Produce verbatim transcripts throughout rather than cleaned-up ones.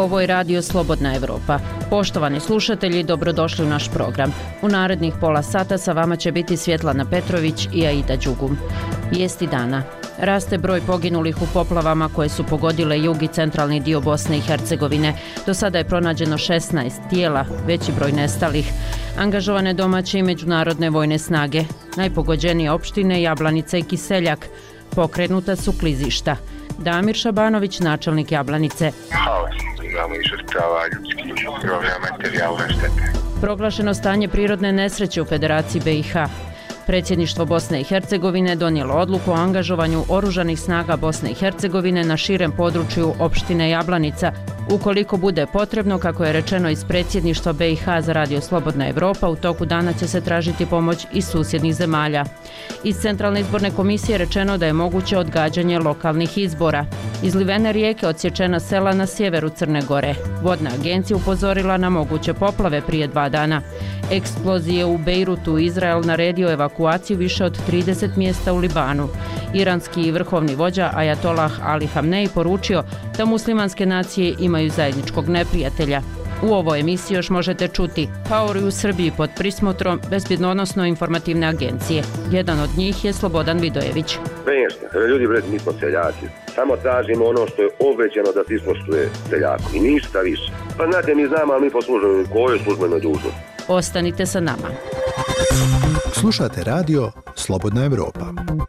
Ovo je Radio Slobodna Evropa. Poštovani slušatelji, dobrodošli u naš program. U narednih pola sata sa vama će biti Svjetlana Petrović i Aida Đugum. Vijesti dana. Raste broj poginulih u poplavama koje su pogodile jug i centralni dio Bosne i Hercegovine. Do sada je pronađeno šesnaest tijela, veći broj nestalih. Angažovane domaće i međunarodne vojne snage. Najpogođenije opštine Jablanica i Kiseljak. Pokrenuta su klizišta. Damir Šabanović, načelnik Jablanice. Imamo i žrtava ljudskih materijalne štete. Proglašeno stanje prirodne nesreće u Federaciji B i H. Predsjedništvo Bosne i Hercegovine donijelo odluku o angažovanju oružanih snaga Bosne i Hercegovine na širem području opštine Jablanica. Ukoliko bude potrebno, kako je rečeno iz predsjedništva B i H za Radio Slobodna Evropa, u toku dana će se tražiti pomoć iz susjednih zemalja. Iz Centralne izborne komisije rečeno da je moguće odgađanje lokalnih izbora. Izlivene rijeke odsječena sela na sjeveru Crne Gore. Vodna agencija upozorila na moguće poplave prije dva dana. Eksplozije u Bejrutu, Izrael naredio evakuaciju više od trideset mjesta u Libanu. Iranski vrhovni vođa Ajatolah Ali Hamnej poručio da muslimanske nacije imaju zajedničkog neprijatelja. U ovoj emisiji još možete čuti paori u Srbiji pod prismotrom Bezbjednosno-informativne agencije. Jedan od njih je Slobodan Vidojević. Конечно, ljudi, bre, mi smo seljaci. Samo tražimo ono što je obećano da se ispoštuje seljaku i ništa više. Pa znate, mi znamo, ali mi poslužujemo kojoj službenoj dužnosti. Ostanite sa nama. Slušate radio Slobodna Evropa.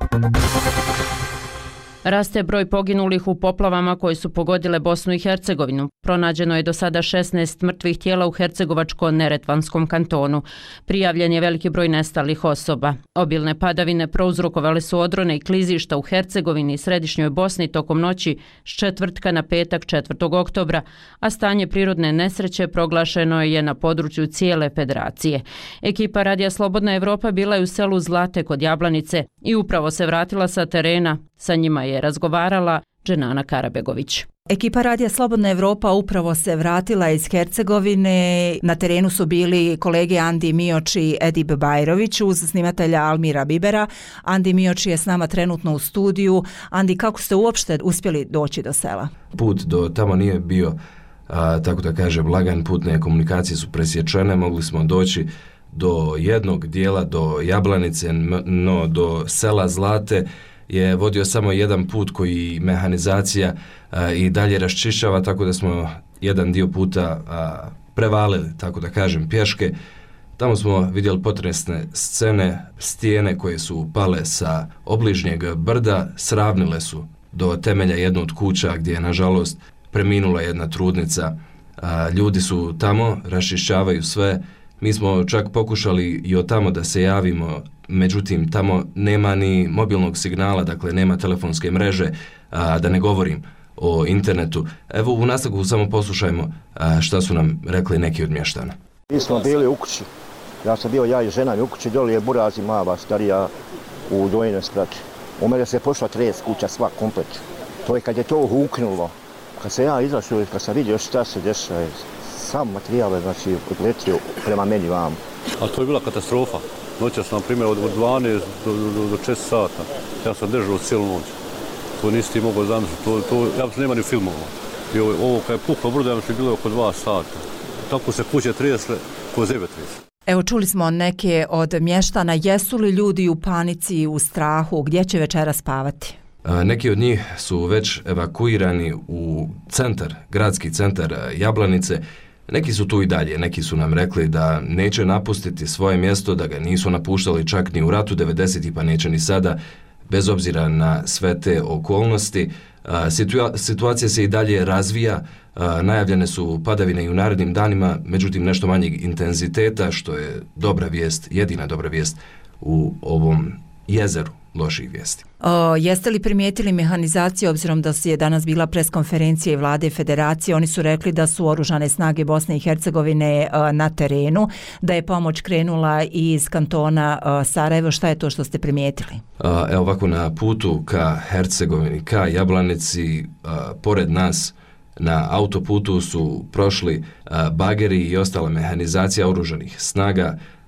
Raste broj poginulih u poplavama koje su pogodile Bosnu i Hercegovinu. Pronađeno je do sada šesnaest mrtvih tijela u Hercegovačko-Neretvanskom kantonu. Prijavljen je veliki broj nestalih osoba. Obilne padavine prouzrokovale su odrone i klizišta u Hercegovini i središnjoj Bosni tokom noći s četvrtka na petak četvrtog oktobra, a stanje prirodne nesreće proglašeno je na području cijele federacije. Ekipa Radija Slobodna Evropa bila je u selu Zlate kod Jablanice i upravo se vratila sa terena. Sa njima je razgovarala Dženana Karabegović. Ekipa Radija Slobodna Evropa upravo se vratila iz Hercegovine. Na terenu su bili kolege Andi Mioč i Edip Bajrović uz snimatelja Almira Bibera. Andi Mioč je s nama trenutno u studiju. Andi, kako ste uopšte uspjeli doći do sela? Put do tamo nije bio, a, tako da kažem, lagan. Putne komunikacije su presječene. Mogli smo doći do jednog dijela, do Jablanice, no do sela Zlate je vodio samo jedan put koji mehanizacija a, i dalje raščišćava, tako da smo jedan dio puta a, prevalili, tako da kažem, pješke. Tamo smo vidjeli potresne scene, stijene koje su pale sa obližnjeg brda, sravnile su do temelja jednu od kuća gdje je nažalost preminula jedna trudnica. A, ljudi su tamo, raščišćavaju sve. Mi smo čak pokušali i od tamo da se javimo, međutim tamo nema ni mobilnog signala, dakle nema telefonske mreže, a, da ne govorim o internetu. Evo u nastavku samo poslušajmo a, šta su nam rekli neki od mještana. Mi smo bili u kući, ja sam bio ja i žena u kući, doli je Buraz i Mava starija u dojnoj sprati. U mene se pošla tres kuća, sva komplet. To je kad je to huknulo, kad se ja izašao i kad sam vidio šta se dešava, sam materijal je znači odletio prema meni vam. A to je bila katastrofa. Noćas, na primjer, od dvanaest do, do, do četiri sata. Ja sam držao cijelu noć. To nisi ti mogao zamisliti. To, to, ja mislim, nema ni filmova. I ovo, ovo kad je puklo brdo, ja mislim, bilo je oko dva sata. Tako se kuće tresle, ko zebe tresle. Evo, čuli smo neke od mještana. Jesu li ljudi u panici, u strahu? Gdje će večera spavati? A, neki od njih su već evakuirani u centar, gradski centar Jablanice. Neki su tu i dalje, neki su nam rekli da neće napustiti svoje mjesto, da ga nisu napuštali čak ni u ratu devedesetih, pa neće ni sada, bez obzira na sve te okolnosti. Situa- situacija se i dalje razvija, najavljene su padavine i u narednim danima, međutim nešto manjeg intenziteta, što je dobra vijest, jedina dobra vijest u ovom jezeru loših vijesti. O, jeste li primijetili mehanizaciju, obzirom da je danas bila preskonferencija i vlade i federacije? Oni su rekli da su oružane snage Bosne i Hercegovine o, na terenu, da je pomoć krenula iz kantona o, Sarajevo. Šta je to što ste primijetili? A, evo ovako, na putu ka Hercegovini, ka Jablanici, a, pored nas na autoputu su prošli a, bageri i ostala mehanizacija oružanih snaga.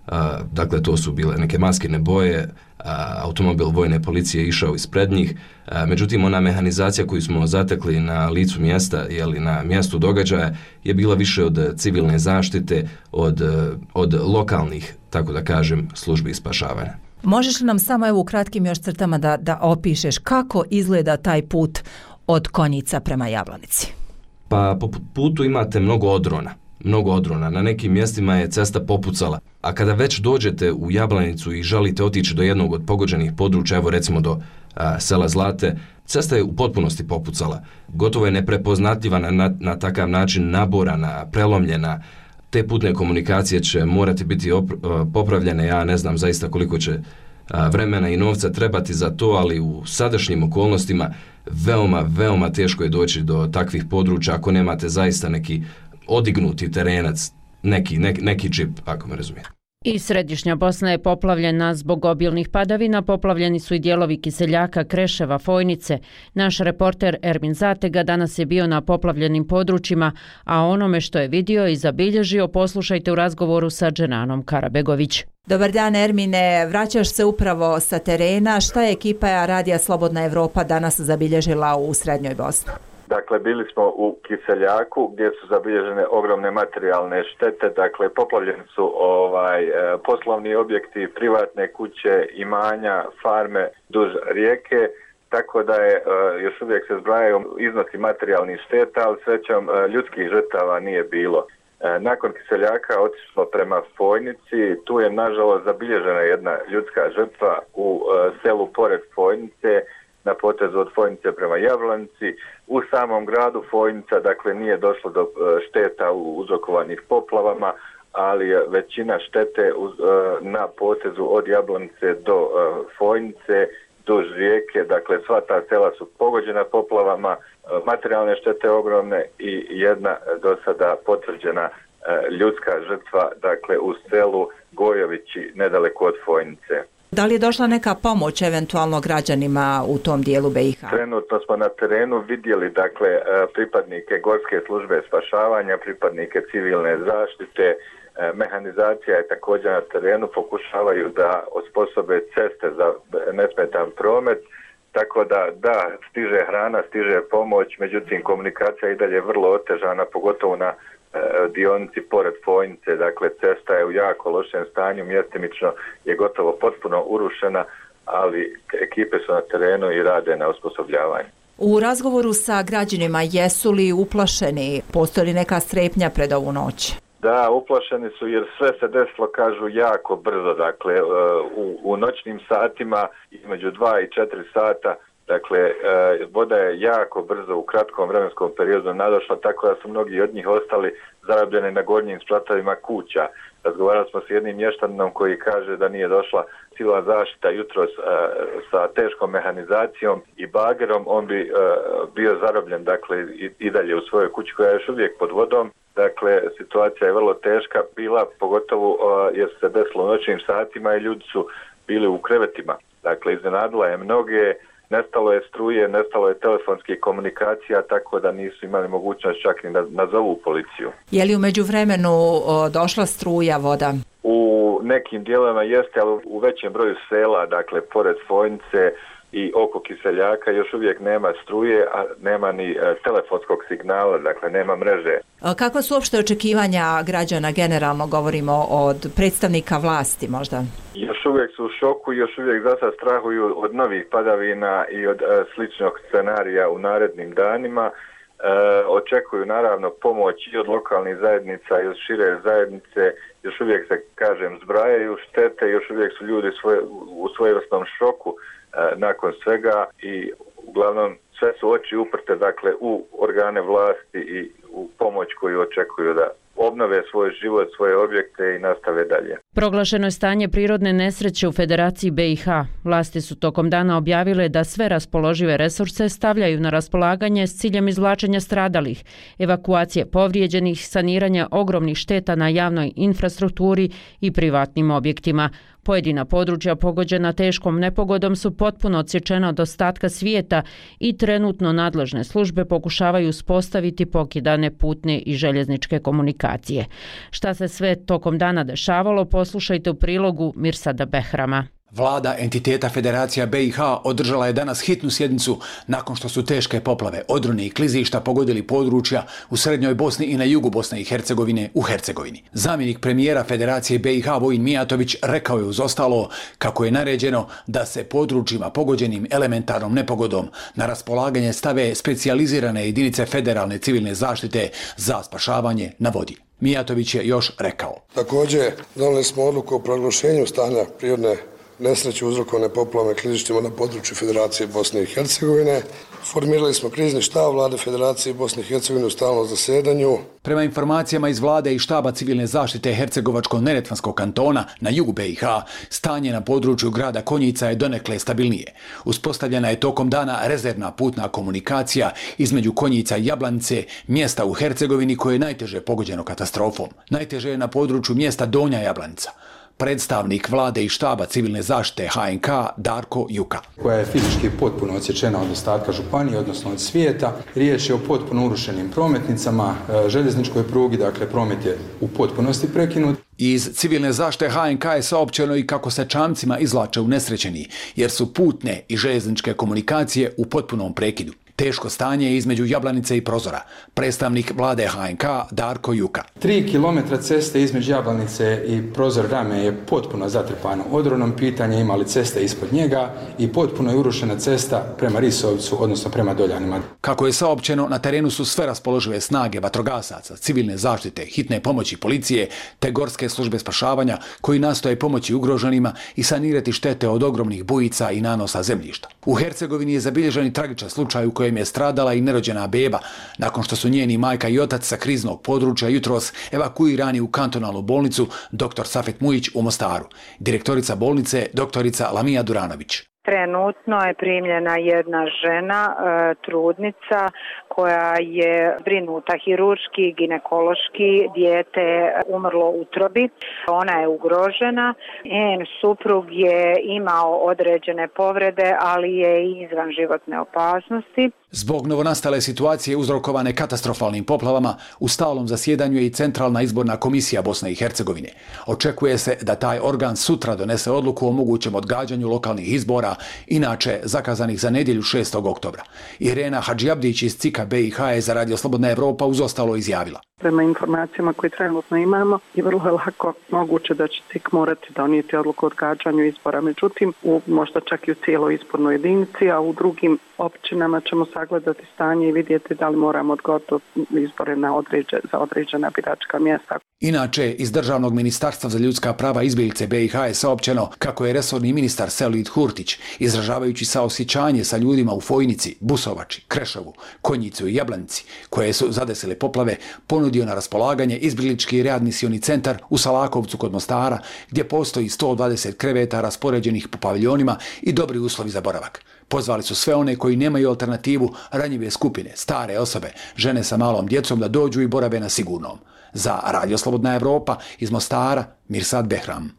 dakle to su bile neke maskirne boje, automobil vojne policije išao ispred njih, međutim ona mehanizacija koju smo zatekli na licu mjesta ili na mjestu događaja je bila više od civilne zaštite, od, od lokalnih, tako da kažem, službi spašavanja. Možeš li nam samo evo u kratkim još crtama da, da opišeš kako izgleda taj put od Konjica prema Jablanici? Pa po putu imate mnogo odrona. Mnogo odrona. Na nekim mjestima je cesta popucala. A kada već dođete u Jablanicu i želite otići do jednog od pogođenih područja, evo recimo do a, sela Zlate, cesta je u potpunosti popucala. Gotovo je neprepoznatljiva na, na, na takav način, naborana, prelomljena. Te putne komunikacije će morati biti opr- popravljene. Ja ne znam zaista koliko će a, vremena i novca trebati za to, ali u sadašnjim okolnostima veoma, veoma teško je doći do takvih područja ako nemate zaista neki odignuti terenac, neki, neki, neki džip, ako me razumijete. I središnja Bosna je poplavljena zbog obilnih padavina, poplavljeni su i dijelovi Kiseljaka, Kreševa, Fojnice. Naš reporter Ermin Zatega danas je bio na poplavljenim područjima, a onome što je vidio i zabilježio poslušajte u razgovoru sa Dženanom Karabegović. Dobar dan Ermine, vraćaš se upravo sa terena. Šta je ekipa Radija Slobodna Evropa danas zabilježila u Srednjoj Bosni? Dakle, bili smo u Kiseljaku gdje su zabilježene ogromne materijalne štete. Dakle, poplavljeni su ovaj, poslovni objekti, privatne kuće, imanja, farme duž rijeke. Tako da je još uvijek se zbrajaju iznosi materijalnih šteta, ali srećom ljudskih žrtava nije bilo. Nakon Kiseljaka otišlo prema Fojnici. Tu je nažalost zabilježena jedna ljudska žrtva u selu pored Fojnice, na potezu od Fojnice prema Jablanici. U samom gradu Fojnica, dakle, nije došlo do šteta uzrokovanih poplavama, ali je većina štete na potezu od Jablanice do Fojnice, duž rijeke. Dakle, sva ta sela su pogođena poplavama, materijalne štete ogromne i jedna do sada potvrđena ljudska žrtva, dakle, u selu Gojovići, nedaleko od Fojnice. Da li je došla neka pomoć eventualno građanima u tom dijelu B i H? Trenutno smo na terenu vidjeli, dakle, pripadnike Gorske službe spašavanja, pripadnike civilne zaštite, mehanizacija je također na terenu, pokušavaju da osposobe ceste za nesmetan promet, tako da, da, stiže hrana, stiže pomoć, međutim komunikacija i dalje vrlo otežana, pogotovo na dionici pored Fojnice, dakle cesta je u jako lošem stanju, mjestimično je gotovo potpuno urušena, ali ekipe su na terenu i rade na osposobljavanju. U razgovoru sa građanima jesu li uplašeni? Postoji li neka strepnja pred ovu noć? Da, uplašeni su jer sve se desilo, kažu, jako brzo, dakle u, u noćnim satima između dva i četiri sata. Dakle, voda je jako brzo u kratkom vremenskom periodu nadošla, tako da su mnogi od njih ostali zarobljeni na gornjim spratovima kuća. Razgovarali smo s jednim mještaninom koji kaže da nije došla civilna zaštita jutros sa teškom mehanizacijom i bagerom, on bi bio zarobljen, dakle, i, i dalje u svojoj kući koja je još uvijek pod vodom. Dakle, situacija je vrlo teška bila, pogotovo jer se desilo u noćnim satima i ljudi su bili u krevetima. Dakle, iznenadila je mnoge. Nestalo je struje, nestalo je telefonskih komunikacija, tako da nisu imali mogućnost čak ni da nazovu policiju. Je li u međuvremenu o, došla struja, voda? U nekim dijelovima jeste, ali u većem broju sela, dakle, pored Fojnice i oko Kiseljaka još uvijek nema struje, a nema ni e, telefonskog signala, dakle nema mreže. Kakva su uopšte očekivanja građana, generalno govorimo od predstavnika vlasti možda? Još uvijek su u šoku, još uvijek za sad strahuju od novih padavina i od e, sličnog scenarija u narednim danima. E, očekuju naravno pomoć i od lokalnih zajednica i od šire zajednice. Još uvijek se, kažem, zbrajaju štete, još uvijek su ljudi svoje, u svojevrsnom šoku nakon svega i uglavnom sve su oči uprte, dakle, u organe vlasti i u pomoć koju očekuju da obnove svoj život, svoje objekte i nastave dalje. Proglašeno je stanje prirodne nesreće u Federaciji B i H. Vlasti su tokom dana objavile da sve raspoložive resurse stavljaju na raspolaganje s ciljem izvlačenja stradalih, evakuacije povrijeđenih, saniranja ogromnih šteta na javnoj infrastrukturi i privatnim objektima. Pojedina područja pogođena teškom nepogodom su potpuno odsječena od ostatka svijeta i trenutno nadležne službe pokušavaju uspostaviti pokidane putne i željezničke komunikacije. Šta se sve tokom dana dešavalo, poslušajte u prilogu Mirsada Behrama. Vlada entiteta Federacija B i H održala je danas hitnu sjednicu nakon što su teške poplave, odroni i klizišta pogodili područja u srednjoj Bosni i na jugu Bosne i Hercegovine u Hercegovini. Zamjenik premijera Federacije B i H Vojin Mijatović rekao je uz ostalo kako je naređeno da se područjima pogođenim elementarnom nepogodom na raspolaganje stave specijalizirane jedinice federalne civilne zaštite za spašavanje na vodi. Mijatović je još rekao. Također donijeli smo odluku o proglašenju stanja prirodne nesreće uzrokovane poplavama i klizištima na području Federacije Bosne i Hercegovine. Formirali smo krizni štab Vlade Federacije Bosne i Hercegovine u stalnom zasjedanju. Prema informacijama iz Vlade i štaba civilne zaštite Hercegovačko-neretvanskog kantona na jugu B i H, stanje na području grada Konjica je donekle stabilnije. Uspostavljena je tokom dana rezervna putna komunikacija između Konjica i Jablanice, mjesta u Hercegovini koje je najteže pogođeno katastrofom. Najteže je na području mjesta Donja Jablanica. Predstavnik Vlade i štaba civilne zaštite H N K Darko Juka. Koja je fizički potpuno odsječena od ostatka županije, odnosno od svijeta. Riječ je o potpuno urušenim prometnicama, željezničkoj prugi, dakle promet je u potpunosti prekinut. Iz civilne zaštite H N K je saopćeno i kako se čamcima izvlače unesrećeni, jer su putne i željezničke komunikacije u potpunom prekidu. Teško stanje je između Jablanice i Prozora. Predstavnik Vlade H N K Darko Juka. Tri kilometra ceste između Jablanice i Prozor Rame je potpuno zatrpano odronom, pitanje ima li ceste ispod njega i potpuno je urušena cesta prema Risovcu, odnosno prema Doljanima. Kako je saopćeno, na terenu su sve raspoložive snage vatrogasaca, civilne zaštite, hitne pomoći policije te gorske službe spašavanja koji nastoje pomoći ugroženima i sanirati štete od ogromnih bujica i nanosa zemljišta. U Hercegovini je zabilježen i tragičan slučaj u kojem je stradala i nerođena beba, nakon što su njeni majka i otac sa kriznog područja jutros evakuirani u kantonalnu bolnicu dr. Safet Mujić u Mostaru. Direktorica bolnice doktorica Lamija Duranović. Trenutno je primljena jedna žena, e, trudnica, koja je zbrinuta hirurški, ginekološki, dijete umrlo u utrobi. Ona je ugrožena. Njen suprug je imao određene povrede, ali je i izvan životne opasnosti. Zbog novonastale situacije uzrokovane katastrofalnim poplavama, u stalnom zasjedanju je i Centralna izborna komisija Bosne i Hercegovine. Očekuje se da taj organ sutra donese odluku o mogućem odgađanju lokalnih izbora, inače zakazanih za nedjelju šestog oktobra. Irena Hadžiabdić iz C I K-a B i H je za Radio Slobodna Evropa uz ostalo izjavila. Prema informacijama koje trenutno imamo i vrlo je lako moguće da će C I K morati donijeti odluku o odgađanju izbora. Međutim, u, možda čak i u cijeloj izbornoj jedinici, a u drugim općinama ćemo sagledati stanje i vidjeti da li moramo odgoditi izbore na određe, za određena biračka mjesta. Inače, iz Državnog ministarstva za ljudska prava izbjeglice B i H je saopćeno kako je resorni ministar Selid Hurtić, izražavajući saosjećanje sa ljudima u Fojnici, Busovači, Krešovu, Konjicu i Jablanici, koje su zadesile poplave, ponudio na raspolaganje izbjeglički readmisioni centar u Salakovcu kod Mostara, gdje postoji sto dvadeset kreveta raspoređenih po paviljonima i dobri uslovi za boravak. Pozvali su sve one koji nemaju alternativu, ranjive skupine, stare osobe, žene sa malom djecom da dođu i borave na sigurnom. Za Radio Slobodna Evropa iz Mostara, Mirsad Behram.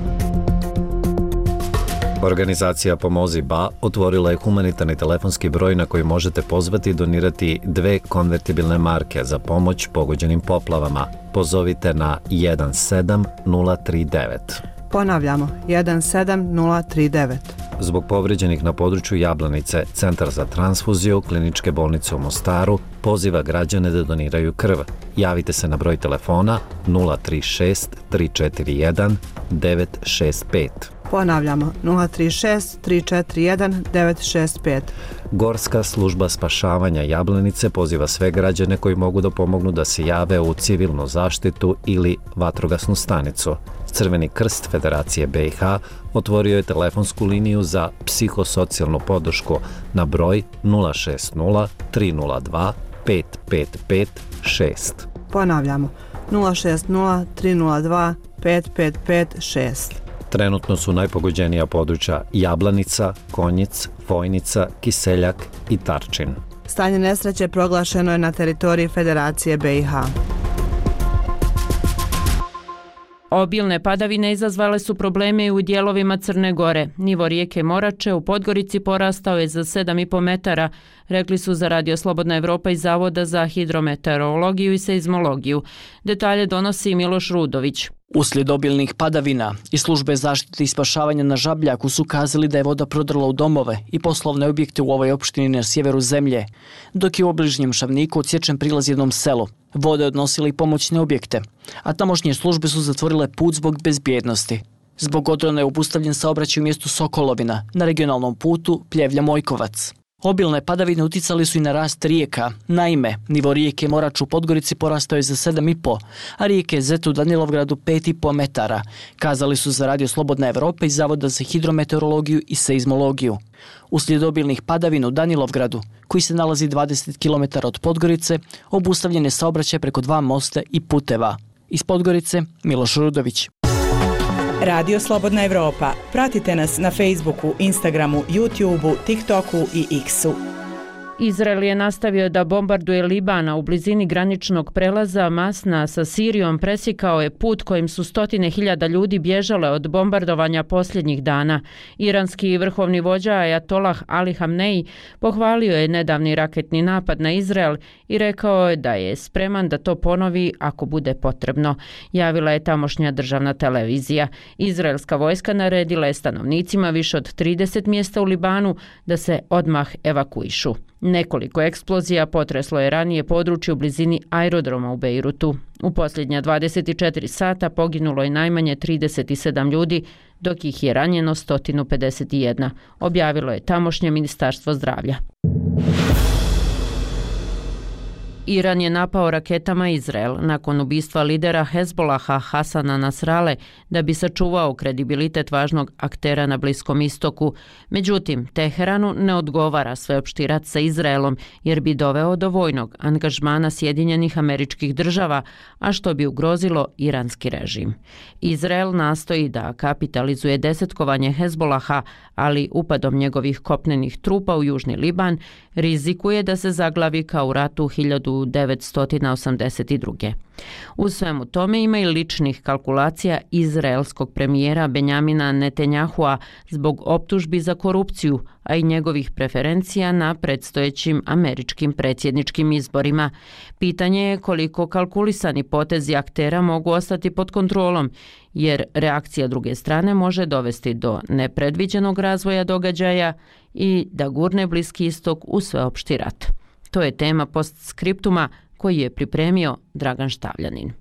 Organizacija Pomozi Ba otvorila je humanitarni telefonski broj na koji možete pozvati i donirati dve konvertibilne marke za pomoć pogođenim poplavama. Pozovite na jedan sedam nula tri devet. Ponavljamo, jedan sedam nula tri devet. Zbog povređenih na području Jablanice, Centar za transfuziju Kliničke bolnice u Mostaru poziva građane da doniraju krv. Javite se na broj telefona nula tri šest tri četiri jedan devet šest pet. Ponavljamo, nula tri šest tri četiri jedan devet šest pet. Gorska služba spašavanja Jablanice poziva sve građane koji mogu da pomognu da se jave u civilnu zaštitu ili vatrogasnu stanicu. Crveni krst Federacije B i H otvorio je telefonsku liniju za psihosocijalnu podršku na broj nula šest nula tri nula dva pet pet pet šest. Ponavljamo, nula šest nula tri nula dva pet pet pet šest. Trenutno su najpogođenija područja Jablanica, Konjic, Fojnica, Kiseljak i Tarčin. Stanje nesreće proglašeno je na teritoriji Federacije B i H. Obilne padavine izazvale su probleme i u dijelovima Crne Gore. Nivo rijeke Morače u Podgorici porastao je za sedam i po metara, rekli su za Radio Slobodna Evropa iz Zavoda za hidrometeorologiju i seizmologiju. Detalje donosi Miloš Rudović. Uslijed obilnih padavina i službe zaštite i spašavanja na Žabljaku su kazali da je voda prodrla u domove i poslovne objekte u ovoj opštini na sjeveru zemlje, dok je u obližnjem Šavniku odsječen prilaz jednom selu. Voda je odnosila i pomoćne objekte, a tamošnje službe su zatvorile put zbog bezbjednosti. Zbog odrona je obustavljen saobraćaj u mjestu Sokolovina na regionalnom putu Pljevlja-Mojkovac. Obilne padavine uticali su i na rast rijeka. Naime, nivo rijeke Morač u Podgorici porastao je za sedam i po, a rijeke Zet u Danilovgradu pet i po metara, kazali su za Radio Slobodna Evropa iz Zavoda za hidrometeorologiju i seizmologiju. Uslijed obilnih padavina u Danilovgradu, koji se nalazi dvadeset kilometara od Podgorice, obustavljen je saobraćaj preko dva mosta i puteva. Iz Podgorice, Miloš Rudović. Radio Slobodna Evropa. Pratite nas na Facebooku, Instagramu, YouTubeu, TikToku i X-u. Izrael je nastavio da bombarduje Liban, a u blizini graničnog prelaza Masna sa Sirijom presjekao je put kojim su stotine hiljada ljudi bježale od bombardovanja posljednjih dana. Iranski vrhovni vođa Ajatolah Ali Hamneji pohvalio je nedavni raketni napad na Izrael i rekao je da je spreman da to ponovi ako bude potrebno, javila je tamošnja državna televizija. Izraelska vojska naredila je stanovnicima više od trideset mjesta u Libanu da se odmah evakuišu. Nekoliko eksplozija potreslo je ranije područje u blizini aerodroma u Bejrutu. U posljednja dvadeset četiri sata poginulo je najmanje trideset sedam ljudi, dok ih je ranjeno sto pedeset jedan, objavilo je tamošnje ministarstvo zdravlja. Iran je napao raketama Izrael nakon ubistva lidera Hezbolaha Hasana Nasrale da bi sačuvao kredibilitet važnog aktera na Bliskom istoku. Međutim, Teheranu ne odgovara sveopšti rat sa Izraelom jer bi doveo do vojnog angažmana Sjedinjenih Američkih Država, a što bi ugrozilo iranski režim. Izrael nastoji da kapitalizuje desetkovanje Hezbolaha, ali upadom njegovih kopnenih trupa u južni Liban rizikuje da se zaglavi kao u ratu hiljadu devetsto osamdeset druge. U svemu tome ima i ličnih kalkulacija izraelskog premijera Benjamina Netanjahua zbog optužbi za korupciju, a i njegovih preferencija na predstojećim američkim predsjedničkim izborima. Pitanje je koliko kalkulisani potezi aktera mogu ostati pod kontrolom, jer reakcija druge strane može dovesti do nepredviđenog razvoja događaja i da gurne Bliski istok u sveopšti rat. To je tema postskriptuma koji je pripremio Dragan Štavljanin.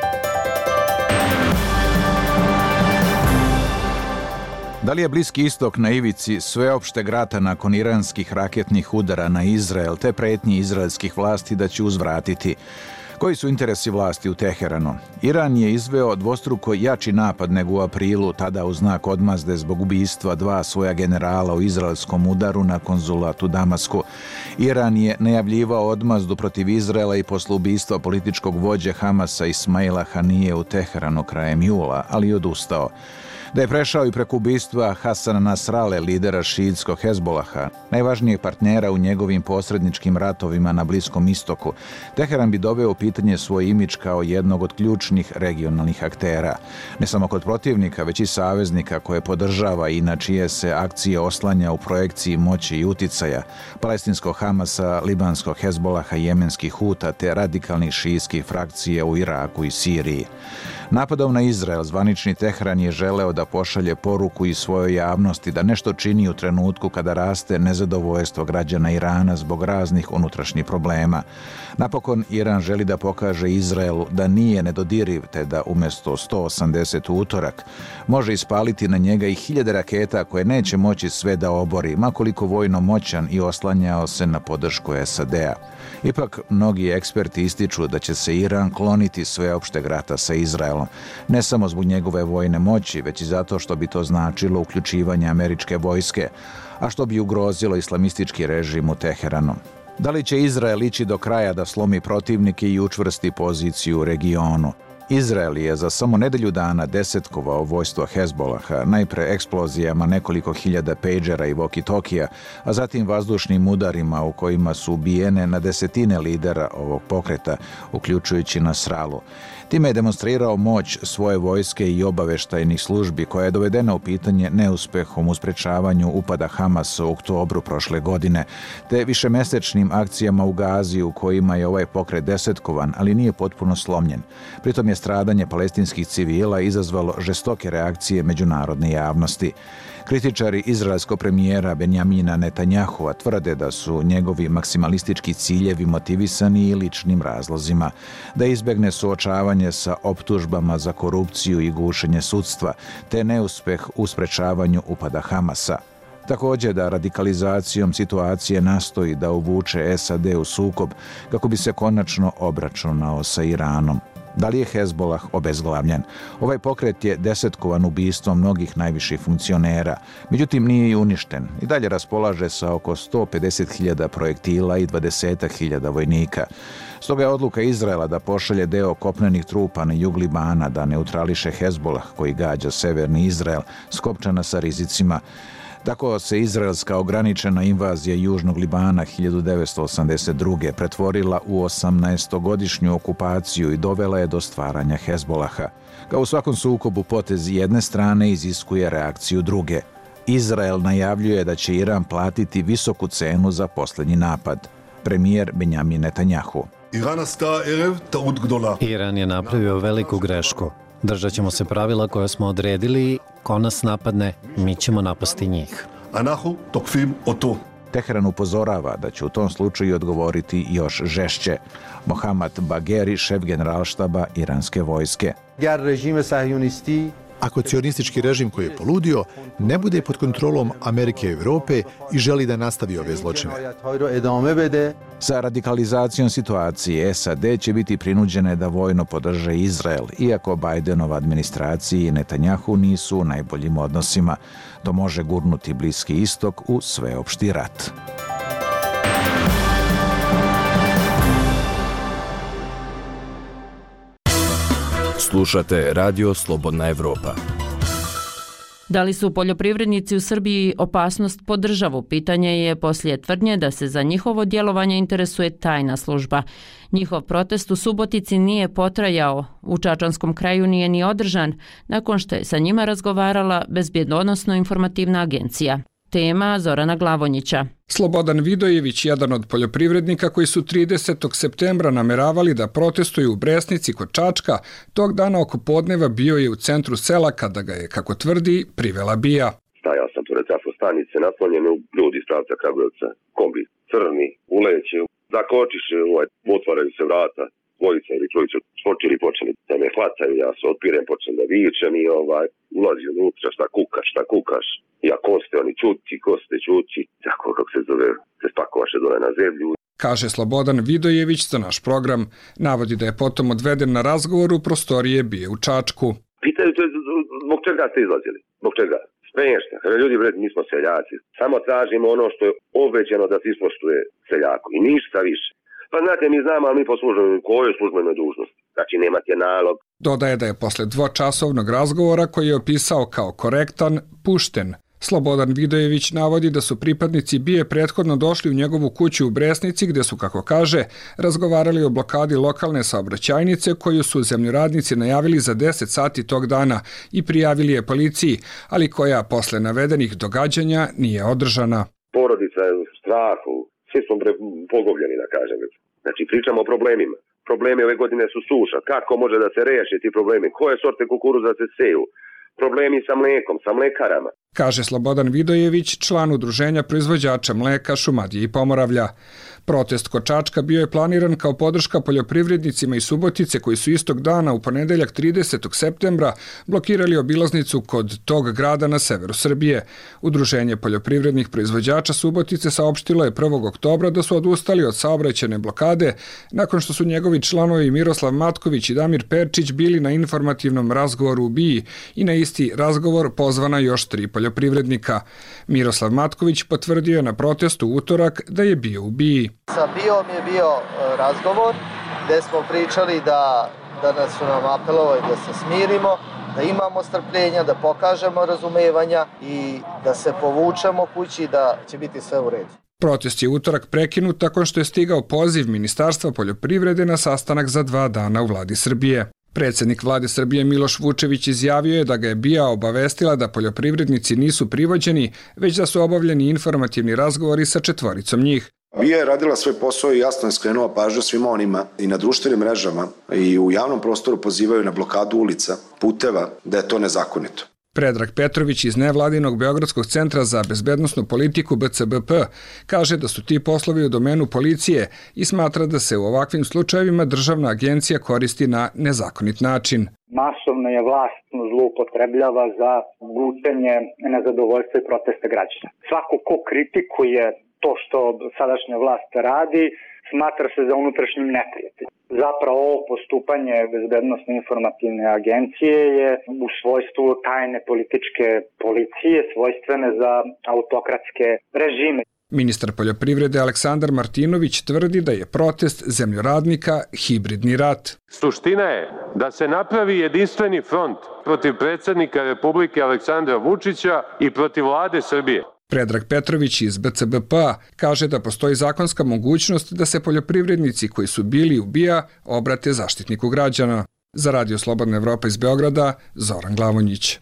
Da li je Bliski istok na ivici sveopšteg rata nakon iranskih raketnih udara na Izrael te pretnji izraelskih vlasti da će uzvratiti? Koji su interesi vlasti u Teheranu? Iran je izveo dvostruko jači napad nego u aprilu, tada u znak odmazde zbog ubistva dva svoja generala u izraelskom udaru na konzulat u Damasku. Iran je najavljivao odmazdu protiv Izraela i posle ubistva političkog vođe Hamasa Ismaila Hanije u Teheranu krajem jula, ali je odustao. Da je prešao i preko ubistva Hasana Nasrale, lidera šiitskog Hezbolaha, najvažnijeg partnera u njegovim posredničkim ratovima na Bliskom istoku, Teheran bi doveo u pitanje svoj imidž kao jednog od ključnih regionalnih aktera. Ne samo kod protivnika, već i saveznika koje podržava i na čije se akcije oslanja u projekciji moći i uticaja, palestinskog Hamasa, libanskog Hezbolaha, jemenskih Huta te radikalnih šiitskih frakcija u Iraku i Siriji. Napadom na Izrael zvanični Teheran je želeo da pošalje poruku i svojoj javnosti da nešto čini u trenutku kada raste nezadovoljstvo građana Irana zbog raznih unutrašnjih problema. Napokon, Iran želi da pokaže Izraelu da nije nedodiriv, te da umjesto sto osamdeset u utorak može ispaliti na njega i hiljade raketa koje neće moći sve da obori, makoliko vojno moćan i oslanjao se na podršku S A D-a. Ipak, mnogi eksperti ističu da će se Iran kloniti sveopšteg rata sa Izraelom, ne samo zbog njegove vojne moći, već i zato što bi to značilo uključivanje američke vojske, a što bi ugrozilo islamistički režim u Teheranu. Da li će Izrael ići do kraja da slomi protivnike i učvrsti poziciju u regionu? Izrael je za samo nedelju dana desetkovao vojstvo Hezbolaha, najpre eksplozijama nekoliko hiljada pejđera i walkie-talkija, a zatim vazdušnim udarima u kojima su ubijene na desetine lidera ovog pokreta, uključujući Nasralu. Time je demonstrirao moć svoje vojske i obaveštajnih službi koja je dovedena u pitanje neuspehom u sprečavanju upada Hamasa u oktobru prošle godine, te višemesečnim akcijama u Gazi u kojima je ovaj pokret desetkovan, ali nije potpuno slomljen. Pritom je stradanje palestinskih civila izazvalo žestoke reakcije međunarodne javnosti. Kritičari izraelskog premijera Benjamina Netanjahua tvrde da su njegovi maksimalistički ciljevi motivisani i ličnim razlozima, da izbegne suočavanje sa optužbama za korupciju i gušenje sudstva, te neuspeh u sprečavanju upada Hamasa. Također da radikalizacijom situacije nastoji da uvuče S A D u sukob kako bi se konačno obračunao sa Iranom. Da li je Hezbolah obezglavljen? Ovaj pokret je desetkovan ubistvom mnogih najviših funkcionera, međutim nije i uništen. I dalje raspolaže sa oko sto pedeset hiljada projektila i dvadeset hiljada vojnika. Stoga je odluka Izraela da pošalje deo kopnenih trupa na jug Libana da neutrališe Hezbolah koji gađa severni Izrael, skopčana sa rizicima. Tako se izraelska ograničena invazija južnog Libana hiljadu devetsto osamdeset druge pretvorila u osamnaestogodišnju okupaciju i dovela je do stvaranja Hezbolaha. Kao u svakom sukobu, potez jedne strane iziskuje reakciju druge. Izrael najavljuje da će Iran platiti visoku cenu za posljednji napad. Premijer Benjamin Netanjahu. Iran je napravio veliku grešku. Držat ćemo se pravila koje smo odredili. Ko nas napadne, mi ćemo napasti njih. Teheran upozorava da će u tom slučaju odgovoriti još žešće. Mohammad Bagheri, šef generalštaba iranske vojske. Ako cionistički režim koji je poludio ne bude pod kontrolom Amerike i Europe i želi da nastavi ove zločine. Sa radikalizacijom situacije S A D će biti prinuđene da vojno podrže Izrael, iako Bidenova administraciji i Netanjahu nisu u najboljim odnosima. To može gurnuti Bliski istok u sveopšti rat. Slušate Radio Slobodna Evropa. Da li su poljoprivrednici u Srbiji opasnost po državu? Pitanje je poslije tvrdnje da se za njihovo djelovanje interesuje tajna služba. Njihov protest u Subotici nije potrajao, u Čačanskom kraju nije ni održan, nakon što je sa njima razgovarala Bezbjednosno-informativna agencija. Tema Zorana Glavonjića. Slobodan Vidojević, jedan od poljoprivrednika koji su tridesetog septembra nameravali da protestuju u Bresnici kod Čačka, tog dana oko podneva bio je u centru sela kada ga je, kako tvrdi, privela BIA. Stajao sam pored trafostanice, naslonjeni ljudi iz pravca Kragujevca, kombi, crni, uleće, zakočiše, ovaj, otvaraju se vrata, dvojica ili trojica skočili, počeli da me hvataju, ja se otpirem, počnem da vičem i ovaj, ulazi unutra, šta kukaš, šta kukaš. Ja koste, oni čuti, koste, čuti, tako kako se zove, se spakovaše dole na zemlju. Kaže Slobodan Vidojević za naš program. Navodi da je potom odveden na razgovor u prostorije BIA u Čačku. Pitaju te, zbog čega ste izlazili? Zbog čega? Smiješno. Ljudi, bre, mi smo seljaci. Samo tražimo ono što je obećano da se ispoštuje seljaku. I ništa više. Pa znate, mi znamo, ali mi po službenoj, kojoj službenoj dužnosti. Znači, nemate nalog. Dodaje da je posle dvočasovnog razgovora koji je opisao kao korektan, pušten. Slobodan Vidojević navodi da su pripadnici BIA prethodno došli u njegovu kuću u Bresnici gdje su, kako kaže, razgovarali o blokadi lokalne saobraćajnice koju su zemljoradnici najavili za deset sati tog dana i prijavili je policiji, ali koja posle navedenih događanja nije održana. Porodica je u strahu, svi smo pogubljeni, da kažem. Znači, pričamo o problemima. Problemi ove godine su suša. Kako može da se reši ti problemi? Koje sorte kukuruza se seju? Problemi sa mlekom, sa mlekarama. Kaže Slobodan Vidojević, član udruženja proizvođača mleka Šumadije i Pomoravlja. Protest kod Čačka bio je planiran kao podrška poljoprivrednicima iz Subotice koji su istog dana u ponedeljak tridesetog septembra blokirali obilaznicu kod tog grada na severu Srbije. Udruženje poljoprivrednih proizvođača Subotice saopštilo je prvog oktobra da su odustali od saobraćajne blokade nakon što su njegovi članovi Miroslav Matković i Damir Perčić bili na informativnom razgovoru u BIA i na isti razgovor pozvana još tri poljoprivrednika. Miroslav Matković potvrdio je na protestu u utorak da je bio u BIA. Sa BIA-om je bio razgovor gdje smo pričali da danas su nam apelovali da se smirimo, da imamo strpljenja, da pokažemo razumevanja i da se povučemo kući, da će biti sve u redu. Protest je utorak prekinut tako što je stigao poziv Ministarstva poljoprivrede na sastanak za dva dana u vladi Srbije. Predsjednik vlade Srbije Miloš Vučević izjavio je da ga je B I A obavestila da poljoprivrednici nisu privođeni, već da su obavljeni informativni razgovori sa četvoricom njih. B I A je radila svoj posao i jasno je skrenula pažnju svima onima i na društvenim mrežama i u javnom prostoru pozivaju na blokadu ulica, puteva, da je to nezakonito. Predrag Petrović iz nevladinog Beogradskog centra za bezbednosnu politiku B C B P kaže da su ti poslovi u domenu policije i smatra da se u ovakvim slučajevima državna agencija koristi na nezakonit način. Masovno je vlast zloupotrebljava za gutenje nezadovoljstva i protesta građana. Svako ko kritikuje to što sadašnja vlast radi, smatra se za unutrašnjim neprijateljem. Zapravo ovo postupanje Bezbednosne informativne agencije je u svojstvu tajne političke policije, svojstvene za autokratske režime. Ministar poljoprivrede Aleksandar Martinović tvrdi da je protest zemljoradnika hibridni rat. Suština je da se napravi jedinstveni front protiv predsjednika Republike Aleksandra Vučića i protiv vlade Srbije. Predrag Petrović iz B C B P-a kaže da postoji zakonska mogućnost da se poljoprivrednici koji su bili u B I A obrate zaštitniku građana. Za Radio Slobodna Evropa iz Beograda, Zoran Glavonjić.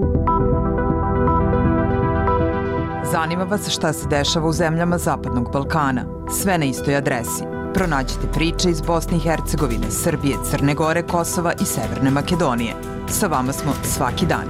Zanima vas šta se dešava u zemljama Zapadnog Balkana? Sve na istoj adresi. Pronađite priče iz Bosne i Hercegovine, Srbije, Crne Gore, Kosova i Severne Makedonije. Sa vama smo svaki dan.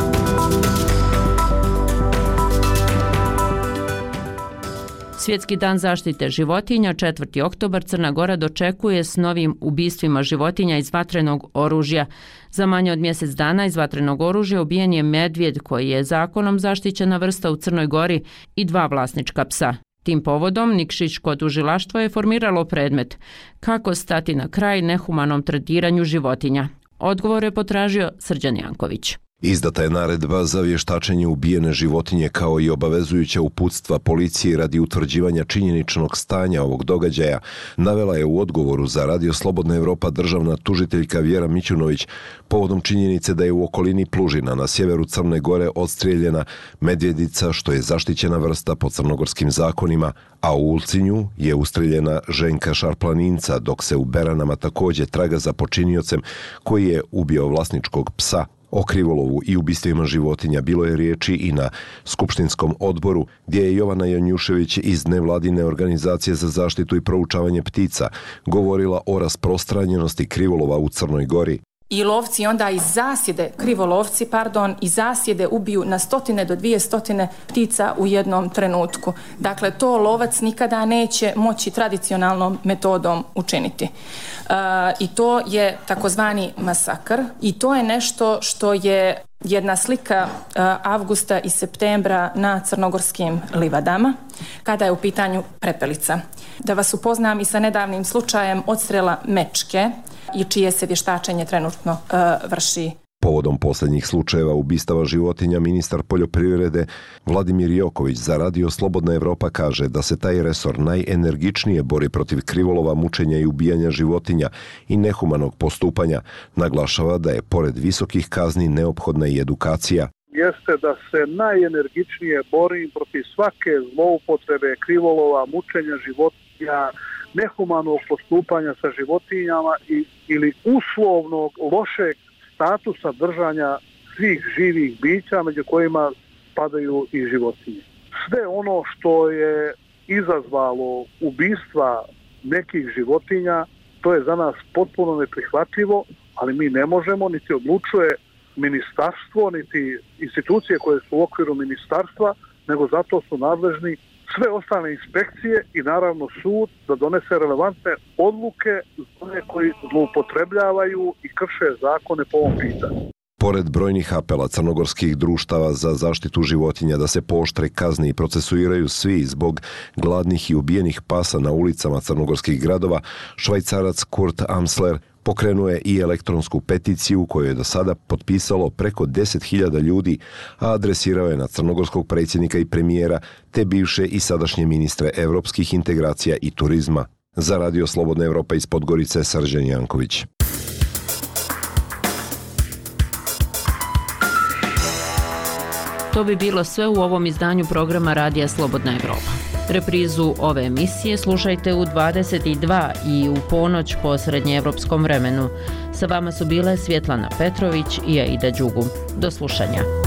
Svjetski dan zaštite životinja, četvrti oktobar, Crna Gora dočekuje s novim ubistvima životinja iz vatrenog oružja. Za manje od mjesec dana iz vatrenog oružja ubijen je medvjed koji je zakonom zaštićena vrsta u Crnoj Gori i dva vlasnička psa. Tim povodom Nikšićko tužilaštvo je formiralo predmet kako stati na kraj nehumanom tretiranju životinja. Odgovor je potražio Srđan Janković. Izdata je naredba za vještačenje ubijene životinje kao i obavezujuća uputstva policiji radi utvrđivanja činjeničnog stanja ovog događaja, navela je u odgovoru za Radio Slobodna Evropa državna tužiteljka Vjera Mićunović povodom činjenice da je u okolini Plužina na sjeveru Crne Gore odstrijeljena medvjedica što je zaštićena vrsta po crnogorskim zakonima, a u Ulcinju je ustreljena Ženka Šarplaninca, dok se u Beranama također traga za počiniocem koji je ubio vlasničkog psa. O krivolovu i ubistvima životinja bilo je riječi i na Skupštinskom odboru, gdje je Jovana Janjušević iz nevladine organizacije za zaštitu i proučavanje ptica govorila o rasprostranjenosti krivolova u Crnoj Gori. I lovci onda iz zasjede, krivolovci, pardon, iz zasjede ubiju na stotine do dvije stotine ptica u jednom trenutku. Dakle, to lovac nikada neće moći tradicionalnom metodom učiniti. E, I to je takozvani masakr i to je nešto što je jedna slika uh, avgusta i septembra na crnogorskim livadama, kada je u pitanju prepelica. Da vas upoznam i sa nedavnim slučajem odstrela mečke i čije se vještačenje trenutno uh, vrši. Povodom posljednjih slučajeva ubistava životinja, ministar poljoprivrede Vladimir Joković za Radio Slobodna Evropa kaže da se taj resor najenergičnije bori protiv krivolova, mučenja i ubijanja životinja i nehumanog postupanja. Naglašava da je pored visokih kazni neophodna i edukacija. Jeste da se najenergičnije bori protiv svake zloupotrebe, krivolova, mučenja životinja, nehumanog postupanja sa životinjama i, ili uslovnog lošeg statusa držanja svih živih bića, među kojima padaju i životinje. Sve ono što je izazvalo ubistva nekih životinja, to je za nas potpuno neprihvatljivo, ali mi ne možemo, niti odlučuje ministarstvo, niti institucije koje su u okviru ministarstva, nego zato su nadležni sve ostale inspekcije i naravno sud da donese relevantne odluke za one koji zloupotrebljavaju i krše zakone po ovom pitanju. Pored brojnih apela crnogorskih društava za zaštitu životinja da se pooštre kazne i procesuiraju svi zbog gladnih i ubijenih pasa na ulicama crnogorskih gradova, Švajcarac Kurt Amsler pokrenuo je i elektronsku peticiju koju je do sada potpisalo preko deset hiljada ljudi, a adresirao je na crnogorskog predsjednika i premijera, te bivše i sadašnje ministre evropskih integracija i turizma. Za Radio Slobodna Evropa iz Podgorice, Srđan Janković. To bi bilo sve u ovom izdanju programa Radija Slobodna Evropa. Reprizu ove emisije slušajte u dvadeset dva i u ponoć po srednjeevropskom vremenu. Sa vama su bile Svjetlana Petrović i Aida Đugum. Do slušanja.